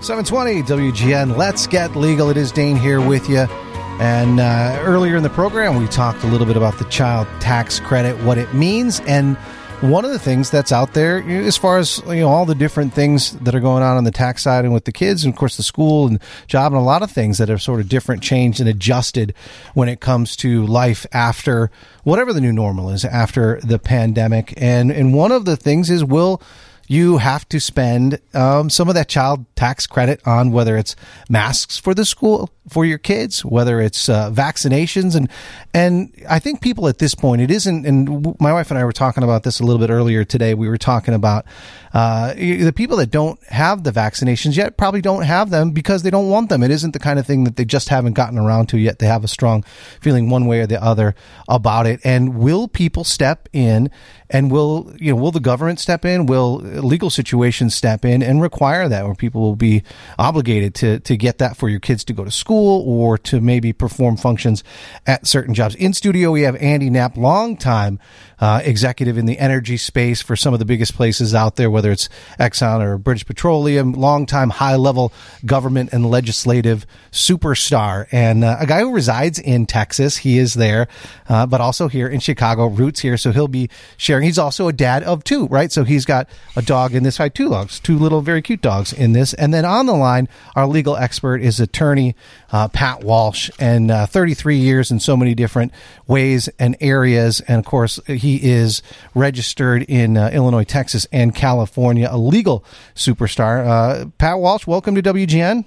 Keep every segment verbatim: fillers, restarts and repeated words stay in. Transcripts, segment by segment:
seven twenty W G N. Let's get legal. It is Dane here with you. And uh, earlier in the program, we talked a little bit about the child tax credit, what it means, and one of the things that's out there as far as, you know, all the different things that are going on on the tax side and with the kids and, of course, the school and job and a lot of things that are sort of different, changed and adjusted when it comes to life after whatever the new normal is after the pandemic. And, and one of the things is, will you have to spend um, some of that child tax credit on whether it's masks for the school for your kids, whether it's uh, vaccinations. And and I think people at this point, it isn't, and my wife and I were talking about this a little bit earlier today. We were talking about uh, the people that don't have the vaccinations yet probably don't have them because they don't want them. It isn't the kind of thing that they just haven't gotten around to yet. They have a strong feeling one way or the other about it. And will people step in? And will, you know, will the government step in? Will legal situations step in and require that, where people will be obligated to, to get that for your kids to go to school or to maybe perform functions at certain jobs? In studio, we have Andy Knapp, longtime uh, executive in the energy space for some of the biggest places out there, whether it's Exxon or British Petroleum, longtime high-level government and legislative superstar, and uh, a guy who resides in Texas. He is there, uh, but also here in Chicago, roots here, so he'll be sharing. He's also a dad of two, right? So he's got a dog in this fight, two dogs, two little very cute dogs in this. And then on the line, our legal expert is attorney uh, Pat Walsh, and uh, thirty-three years in so many different ways and areas. And of course, he is registered in uh, Illinois, Texas, and California, a legal superstar. Uh, Pat Walsh, welcome to W G N.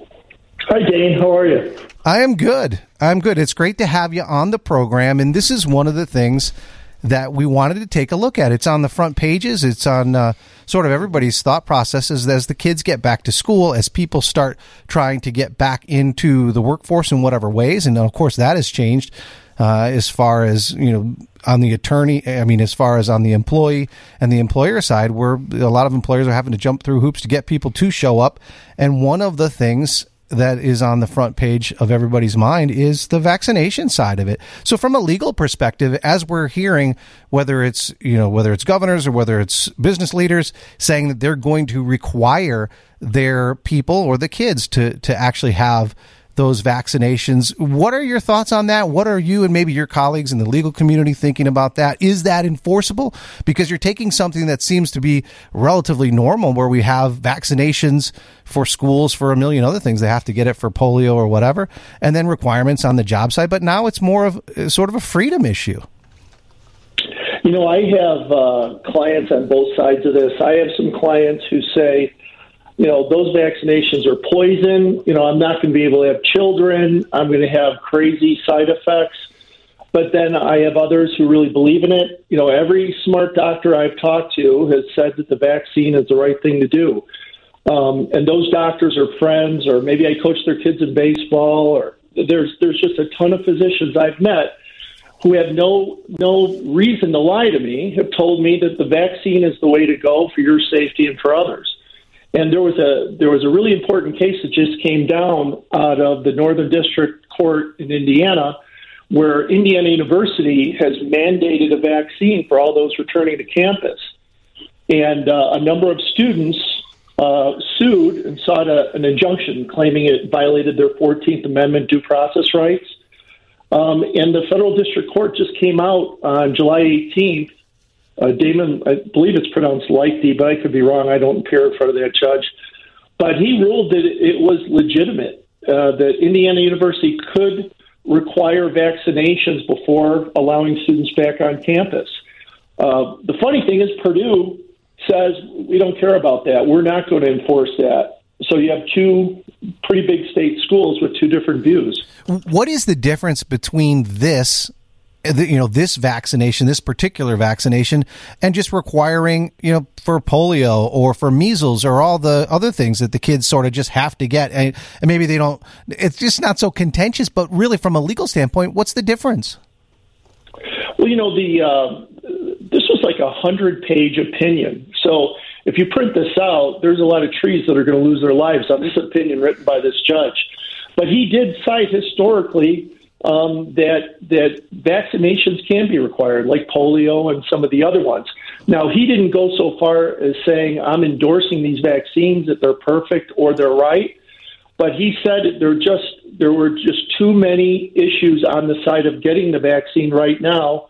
Hi, Dane. How are you? I am good. I'm good. It's great to have you on the program. And this is one of the things that we wanted to take a look at. It's on the front pages. It's on uh, sort of everybody's thought processes as the kids get back to school, as people start trying to get back into the workforce in whatever ways. And of course, that has changed uh, as far as, you know, on the attorney, I mean, as far as on the employee and the employer side, where a lot of employers are having to jump through hoops to get people to show up. And one of the things that is on the front page of everybody's mind is the vaccination side of it. So from a legal perspective, as we're hearing, whether it's, you know, whether it's governors or whether it's business leaders saying that they're going to require their people or the kids to, to actually have those vaccinations. What are your thoughts on that? What are you and maybe your colleagues in the legal community thinking about that? Is that enforceable? Because you're taking something that seems to be relatively normal, where we have vaccinations for schools for a million other things. They have to get it for polio or whatever, and then requirements on the job site. But now it's more of sort of a freedom issue. You know, I have uh, clients on both sides of this. I have some clients who say, you know, those vaccinations are poison. You know, I'm not going to be able to have children. I'm going to have crazy side effects. But then I have others who really believe in it. You know, every smart doctor I've talked to has said that the vaccine is the right thing to do. Um, and those doctors are friends, or maybe I coach their kids in baseball, or there's there's just a ton of physicians I've met who have no no reason to lie to me, have told me that the vaccine is the way to go for your safety and for others. And there was a there was a really important case that just came down out of the Northern District Court in Indiana, where Indiana University has mandated a vaccine for all those returning to campus. And uh, a number of students uh, sued and sought a, an injunction claiming it violated their fourteenth Amendment due process rights. Um, and the federal district court just came out on July eighteenth. Uh, Damon, I believe it's pronounced Lighty, but I could be wrong. I don't appear in front of that judge. But he ruled that it was legitimate, uh, that Indiana University could require vaccinations before allowing students back on campus. Uh, the funny thing is Purdue says, we don't care about that. We're not going to enforce that. So you have two pretty big state schools with two different views. What is the difference between this you know, this vaccination, this particular vaccination, and just requiring, you know, for polio or for measles or all the other things that the kids sort of just have to get? And, and maybe they don't, it's just not so contentious, but really from a legal standpoint, what's the difference? Well, you know, the uh, this was like a hundred-page opinion. So if you print this out, there's a lot of trees that are going to lose their lives on this opinion written by this judge. But he did cite historically Um, that that vaccinations can be required, like polio and some of the other ones. Now, he didn't go so far as saying, I'm endorsing these vaccines, that they're perfect or they're right. But he said there just there were just too many issues on the side of getting the vaccine right now.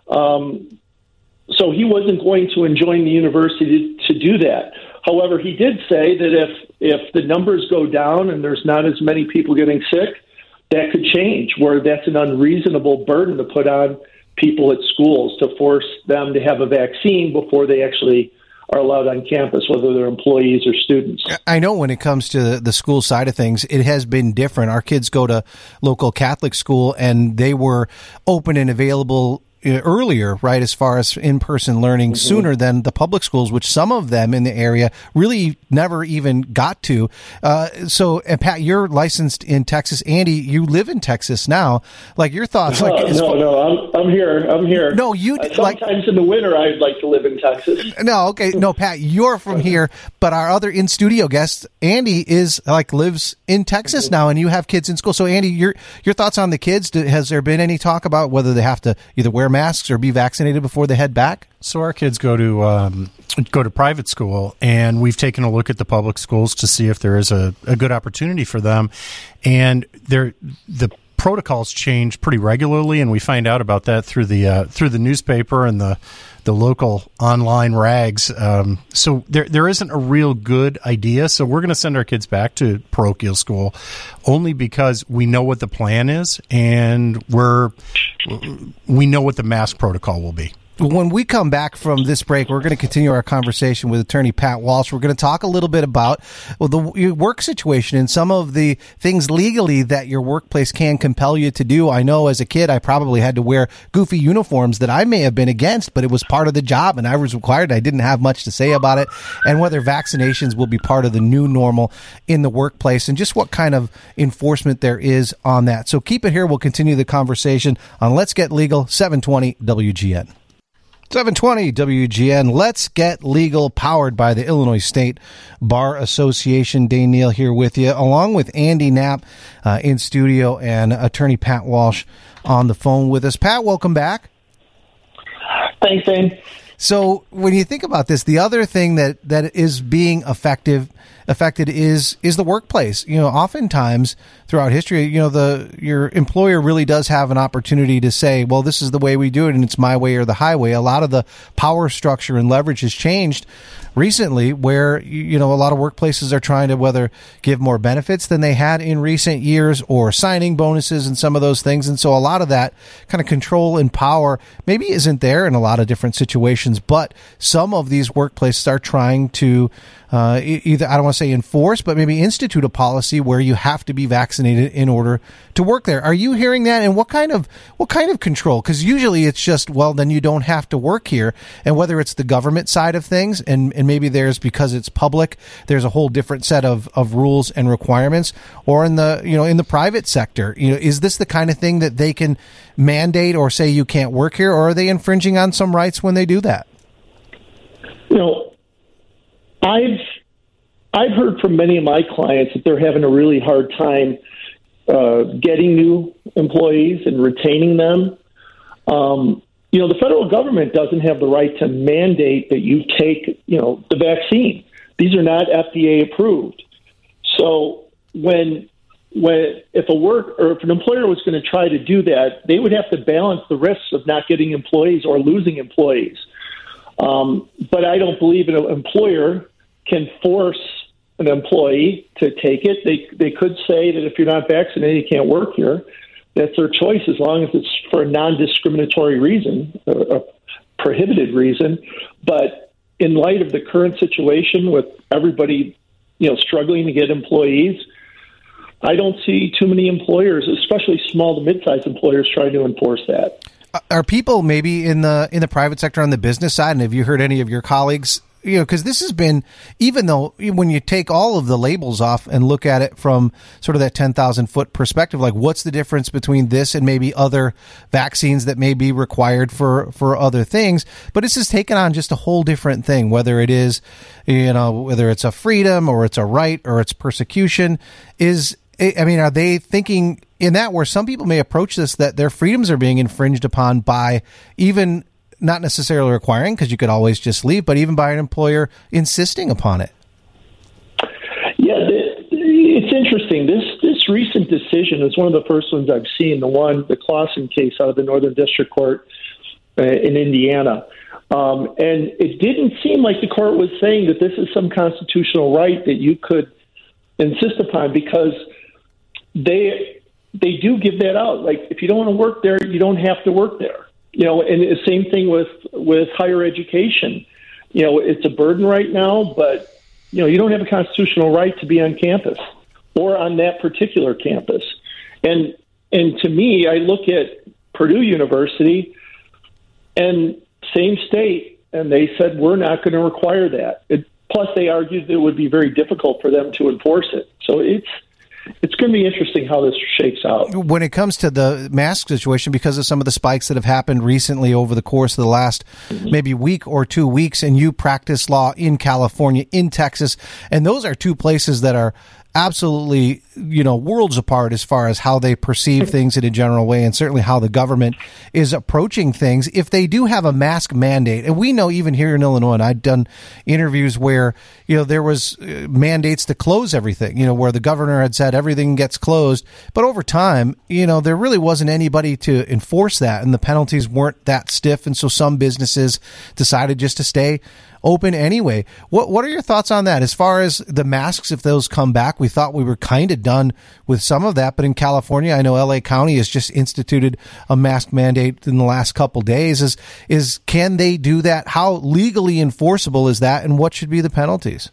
Um, so he wasn't going to enjoin the university to, to do that. However, he did say that if if the numbers go down and there's not as many people getting sick, that could change, where that's an unreasonable burden to put on people at schools to force them to have a vaccine before they actually are allowed on campus, whether they're employees or students. I know when it comes to the school side of things, it has been different. Our kids go to local Catholic school, and they were open and available earlier, right, as far as in-person learning, mm-hmm. sooner than the public schools, which some of them in the area really never even got to. Uh, so, and Pat, you're licensed in Texas. Andy, you live in Texas now. Like, your thoughts? Like, uh, no, far- no, I'm I'm here. I'm here. No, you uh, sometimes like, in the winter I'd like to live in Texas. No, okay, no, Pat, you're from here, but our other in-studio guest, Andy, is like lives in Texas mm-hmm. now, and you have kids in school. So, Andy, your your thoughts on the kids? Has there been any talk about whether they have to either wear masks or be vaccinated before they head back? So our kids go to um, go to private school, and we've taken a look at the public schools to see if there is a, a good opportunity for them. And there, the protocols change pretty regularly, and we find out about that through the uh, through the newspaper and the the local online rags. Um, so there there isn't a real good idea. So we're going to send our kids back to parochial school only because we know what the plan is, and we're we know what the mask protocol will be. When we come back from this break, we're going to continue our conversation with attorney Pat Walsh. We're going to talk a little bit about well, the work situation and some of the things legally that your workplace can compel you to do. I know as a kid, I probably had to wear goofy uniforms that I may have been against, but it was part of the job and I was required. I didn't have much to say about it, and whether vaccinations will be part of the new normal in the workplace and just what kind of enforcement there is on that. So keep it here. We'll continue the conversation on Let's Get Legal, seven twenty W G N. seven twenty W G N, Let's Get Legal, powered by the Illinois State Bar Association. Dane Neal here with you, along with Andy Knapp uh, in studio and attorney Pat Walsh on the phone with us. Pat, welcome back. Thanks, Dane. So when you think about this, the other thing that, that is being effective affected is is the workplace. You know, oftentimes throughout history, you know, the your employer really does have an opportunity to say, well, this is the way we do it and it's my way or the highway. A lot of the power structure and leverage has changed recently, where, you know, a lot of workplaces are trying to whether give more benefits than they had in recent years or signing bonuses and some of those things. And so a lot of that kind of control and power maybe isn't there in a lot of different situations, but some of these workplaces are trying to uh, either, I don't want to say enforce, but maybe institute a policy where you have to be vaccinated in order to work there. Are you hearing that? And what kind of, what kind of control? Because usually it's just, well, then you don't have to work here. And whether it's the government side of things, and, and maybe there's, because it's public, there's a whole different set of, of rules and requirements, or in the, you know, in the private sector, you know, is this the kind of thing that they can mandate or say you can't work here, or are they infringing on some rights when they do that? You know, I've I've heard from many of my clients that they're having a really hard time uh, getting new employees and retaining them. Um, you know, the federal government doesn't have the right to mandate that you take, you know, the vaccine. These are not F D A approved. So when when if a work or if an employer was going to try to do that, they would have to balance the risks of not getting employees or losing employees. Um, but I don't believe an employer can force an employee to take it. They they could say that if you're not vaccinated, you can't work here. That's their choice, as long as it's for a non-discriminatory reason, a, a prohibited reason. But in light of the current situation with everybody, you know, struggling to get employees, I don't see too many employers, especially small to mid-sized employers, trying to enforce that. Are people maybe in the in the private sector on the business side, and have you heard any of your colleagues, you know, because this has been, even though when you take all of the labels off and look at it from sort of that ten thousand foot perspective, like what's the difference between this and maybe other vaccines that may be required for, for other things? But this has taken on just a whole different thing, whether it is, you know, whether it's a freedom or it's a right or it's persecution. Is, I mean, are they thinking in that where some people may approach this, that their freedoms are being infringed upon by even not necessarily requiring, because you could always just leave, but even by an employer insisting upon it? Yeah, it's interesting. This this recent decision is one of the first ones I've seen, the one, the Clausen case out of the Northern District Court uh, in Indiana. Um, and it didn't seem like the court was saying that this is some constitutional right that you could insist upon, because they they do give that out. Like, if you don't want to work there, you don't have to work there. You know, and the same thing with, with higher education. You know, it's a burden right now, but, you know, you don't have a constitutional right to be on campus or on that particular campus. And and to me, I look at Purdue University and same state, and they said, we're not going to require that. It, plus, they argued that it would be very difficult for them to enforce it. So it's it's going to be interesting how this shakes out. When it comes to the mask situation, because of some of the spikes that have happened recently over the course of the last mm-hmm. maybe week or two weeks, and you practice law in California, in Texas, and those are two places that are absolutely, you know, worlds apart as far as how they perceive things in a general way, and certainly how the government is approaching things. If they do have a mask mandate, and we know even here in Illinois, and I've done interviews where, you know, there was mandates to close everything, you know, where the governor had said everything gets closed, but over time, you know, there really wasn't anybody to enforce that, and the penalties weren't that stiff, and so some businesses decided just to stay open anyway. What what are your thoughts on that? As far as the masks, if those come back, we thought we were kind of done with some of that, but in California, I know L A County has just instituted a mask mandate in the last couple days. Is is can they do that? How legally enforceable is that, and what should be the penalties?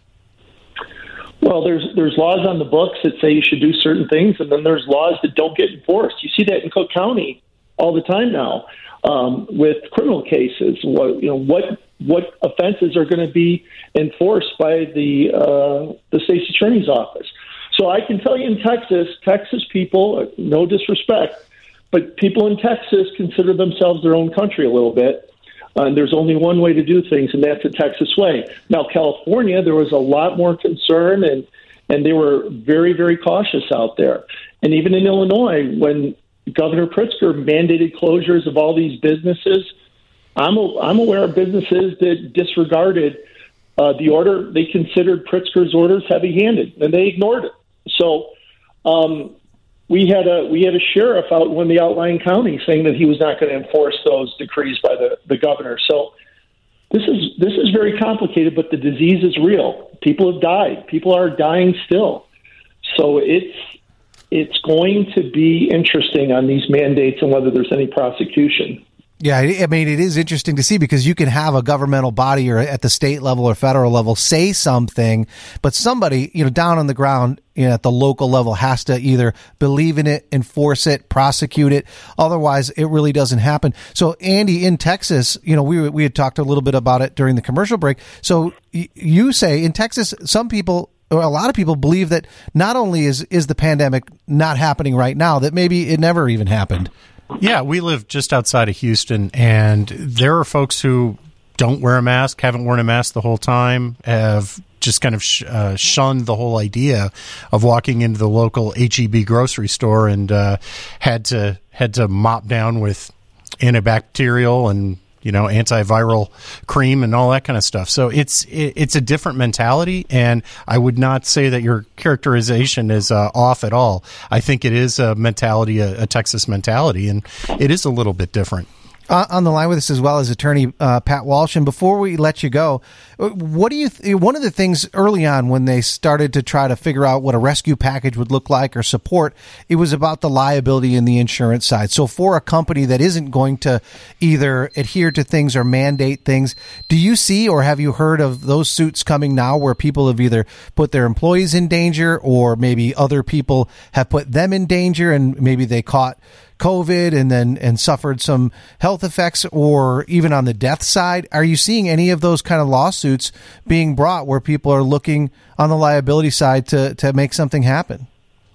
Well, there's there's laws on the books that say you should do certain things, and then there's laws that don't get enforced. You see that in Cook County all the time now um, with criminal cases. What you know what. What offenses are going to be enforced by the uh, the state's attorney's office? So I can tell you in Texas, Texas people, no disrespect, but people in Texas consider themselves their own country a little bit. Uh, and there's only one way to do things, and that's the Texas way. Now, California, there was a lot more concern, and, and they were very, very cautious out there. And even in Illinois, when Governor Pritzker mandated closures of all these businesses, I'm a, I'm aware of businesses that disregarded uh, the order. They considered Pritzker's orders heavy-handed, and they ignored it. So um, we had a we had a sheriff out in one of the outlying counties saying that he was not going to enforce those decrees by the, the governor. So this is this is very complicated, but the disease is real. People have died. People are dying still. So it's it's going to be interesting on these mandates and whether there's any prosecution. Yeah, I mean, it is interesting to see, because you can have a governmental body or at the state level or federal level say something, but somebody, you know, down on the ground, you know, at the local level has to either believe in it, enforce it, prosecute it. Otherwise, it really doesn't happen. So, Andy, in Texas, you know, we we had talked a little bit about it during the commercial break. So you say in Texas, some people, or a lot of people, believe that not only is, is the pandemic not happening right now, that maybe it never even happened. Yeah, we live just outside of Houston, and there are folks who don't wear a mask, haven't worn a mask the whole time, have just kind of sh- uh, shunned the whole idea of walking into the local H E B grocery store, and uh, had to had to mop down with antibacterial and, you know, antiviral cream and all that kind of stuff. So it's it, it's a different mentality, and I would not say that your characterization is uh, off at all. I think it is a mentality, a, a Texas mentality, and it is a little bit different. Uh, on the line with us as well as attorney uh, Pat Walsh. And before we let you go, what do you? Th- one of the things early on when they started to try to figure out what a rescue package would look like or support, it was about the liability and the insurance side. So for a company that isn't going to either adhere to things or mandate things, do you see or have you heard of those suits coming now where people have either put their employees in danger, or maybe other people have put them in danger, and maybe they caught COVID and then and suffered some health effects, or even on the death side? Are you seeing any of those kind of lawsuits being brought where people are looking on the liability side to, to make something happen?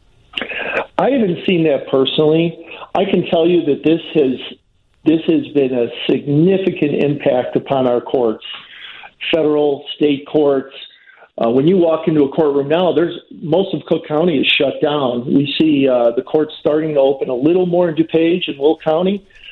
I haven't seen that personally. I can tell you that this has this has been a significant impact upon our courts, federal, state courts. Uh, when you walk into a courtroom now, there's most of Cook County is shut down. We see uh, the courts starting to open a little more in DuPage and Will County,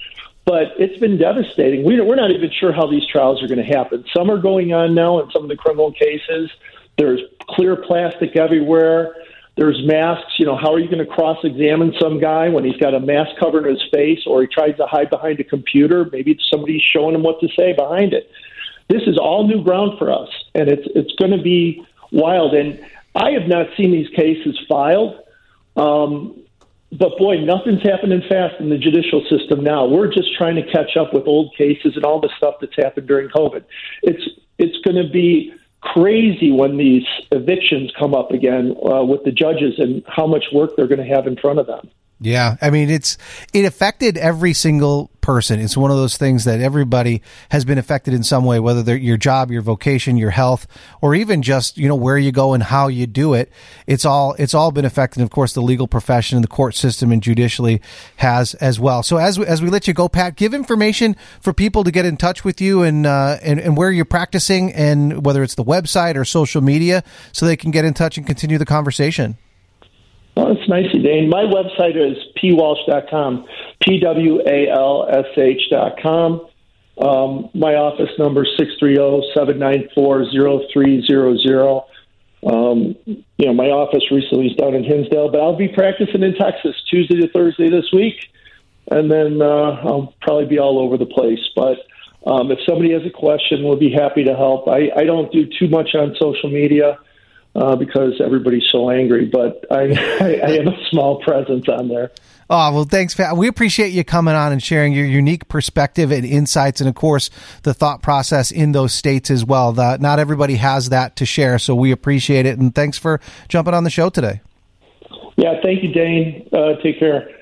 But it's been devastating. We, we're not even sure how these trials are going to happen. Some are going on now in some of the criminal cases. There's clear plastic everywhere. There's masks. You know, how are you going to cross-examine some guy when he's got a mask covering his face, or he tries to hide behind a computer? Maybe somebody's showing him what to say behind it. This is all new ground for us, and it's it's going to be wild. And I have not seen these cases filed. Um, But, boy, nothing's happening fast in the judicial system now. We're just trying to catch up with old cases and all the stuff that's happened during COVID. It's it's going to be crazy when these evictions come up again uh, with the judges and how much work they're going to have in front of them. Yeah, I mean, it's it affected every single person. It's one of those things that everybody has been affected in some way, whether they're your job, your vocation, your health, or even just, you know, where you go and how you do it. It's all it's all been affected. Of course, the legal profession and the court system and judicially has as well. So as we, as we let you go, Pat, give information for people to get in touch with you and uh, and and where you're practicing, and whether it's the website or social media, so they can get in touch and continue the conversation. Well, it's nice, Dane. My website is p walsh dot com, P W A L S H dot com. Um, my office number is six three zero, seven nine four, zero three zero zero. Um, you know, my office recently is down in Hinsdale, but I'll be practicing in Texas Tuesday to Thursday this week, and then uh, I'll probably be all over the place. But um, if somebody has a question, we'll be happy to help. I, I don't do too much on social media. Uh, because everybody's so angry, but I, I, I have a small presence on there. Oh, well, thanks, Pat. We appreciate you coming on and sharing your unique perspective and insights, and, of course, the thought process in those states as well. The, not everybody has that to share, so we appreciate it, and thanks for jumping on the show today. Yeah, thank you, Dane. Uh, take care.